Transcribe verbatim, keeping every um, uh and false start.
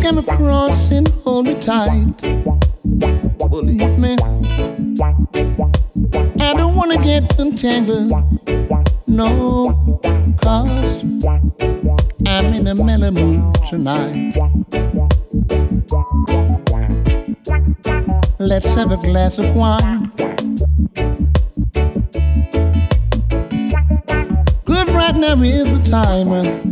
came across and hold me tight. Believe me, I don't wanna get entangled, no, cause I'm in a mellow mood tonight. Let's have a glass of wine. Good right now is the time.